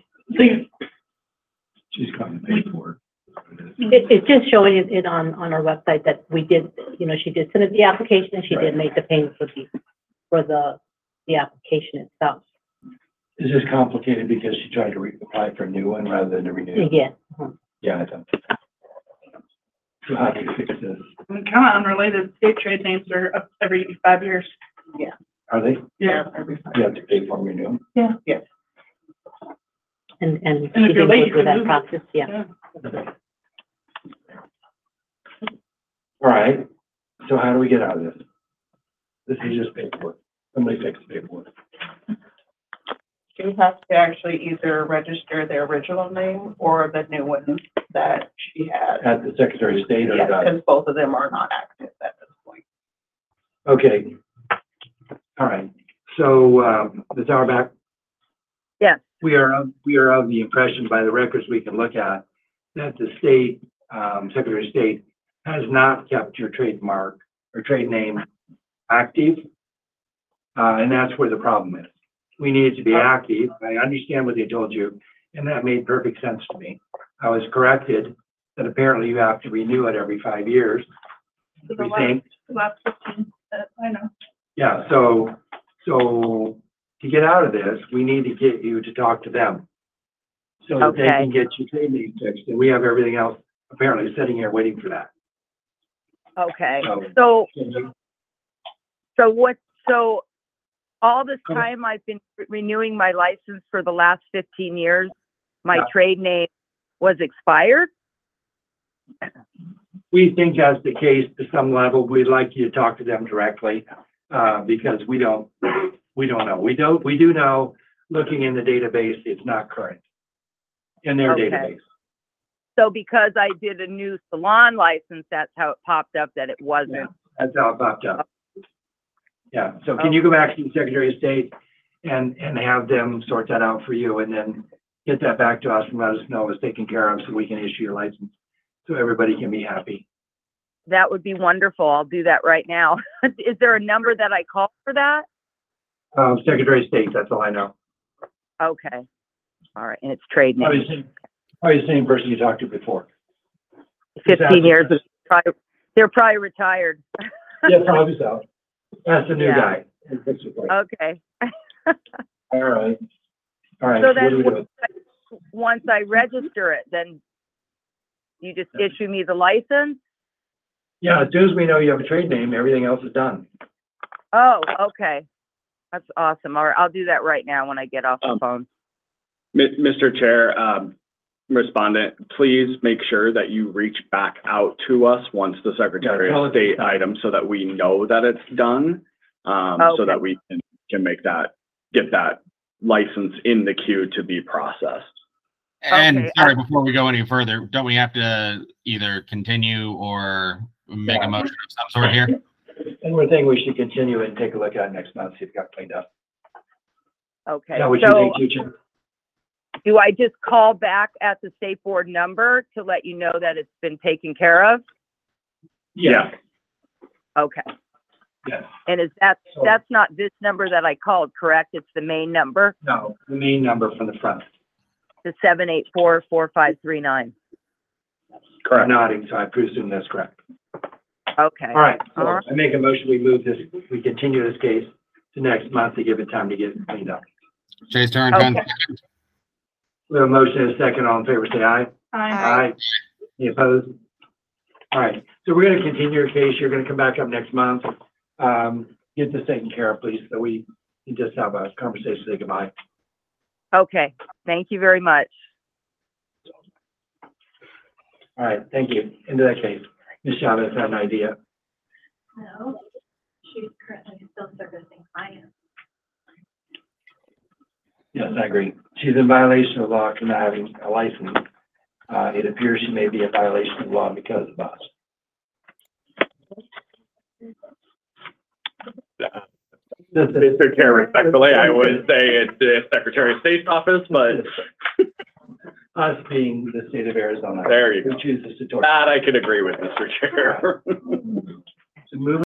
She's coming to pay for It's just showing it on our website that we did, you know, she did submit the application and she did make the payment for the application itself. Is this complicated because she tried to apply for a new one rather than to renew? Yeah. Yeah, I thought. So how do you fix this? I mean, kind of unrelated, state trade names are up every 5 years. Yeah. Are they? Yeah, every 5 You have to pay for them, renew them? Yeah. Yeah. And if she you're did late, go you through can that move it. process, yeah. All right, so how do we get out of this? This is just paperwork. Somebody fix the paperwork. You have to actually either register the original name or the new one that she had. At the Secretary of State or Yes, not? because both of them are not active at this point. Okay. All right, so, Ms. Auerbach? Yes. We are of the impression by the records we can look at that the state, Secretary of State has not kept your trademark or trade name active. And that's where the problem is. We need it to be active. I understand what they told you, and that made perfect sense to me. I was corrected that apparently you have to renew it every 5 years. The We think. last 15, I know. Yeah, so to get out of this, we need to get you to talk to them. So that they can get your trade name fixed, and we have everything else apparently sitting here waiting for that. Okay. So So all this time I've been renewing my license for the last 15 years, my trade name was expired? We think that's the case to some level. We'd like you to talk to them directly, because we don't know. We do know, looking in the database, it's not current in their database. So because I did a new salon license, that's how it popped up that it wasn't. Yeah, that's how it popped up. Yeah, so can you go back to the Secretary of State and have them sort that out for you, and then get that back to us and let us know it's taken care of so we can issue your license, so everybody can be happy. That would be wonderful. I'll do that right now. Is there a number that I call for that? Secretary of State, that's all I know. Okay. All right, and it's trade name. Probably the same person you talked to before. 15 years They're probably retired. Yeah, probably so. That's the new Yeah. guy. Okay. All right. All right. So what do then we do? once I register it, then you just issue me the license? Yeah, as soon as we know you have a trade name, everything else is done. Oh, okay. That's awesome. All right, I'll do that right now when I get off the phone. Mr. Chair, respondent, please make sure that you reach back out to us once the Secretary of State item so that we know that it's done. So that we can make that, get that license in the queue to be processed. And sorry, before we go any further, don't we have to either continue or make a motion of some sort here? And one thing we should continue and take a look at next month, see if it got cleaned up. Okay. Yeah, what you So think, Jim? do I just call back at the state board number to let you know that it's been taken care of? Yeah. Okay. Yes. And is that, that's not this number that I called, correct? It's the main number, No, the main number from the front. the 784-4539. Correct. Nodding, so I presume that's correct. Okay. All right, so All right. I make a motion, we move this, we continue this case to next month to give it time to get cleaned up. Chase Turrentine. Okay. We have a motion and a second, all in favor, say aye. Aye. Any opposed? All right, so we're gonna continue your case, you're gonna come back up next month. Get this taken care of, please, so we can just have a conversation, say goodbye. Okay. Thank you very much. All right, thank you. Into that case, Ms. Chavez had an idea. No, she's currently still servicing clients. Yes, I agree. She's in violation of law for not having a license. It appears she may be in violation of law because of us. Mr. Chair, respectfully, I would say it's the Secretary of State's office, but Us being the state of Arizona. there you go. Who chooses to torture. That I could agree with, Mr. Chair. So moving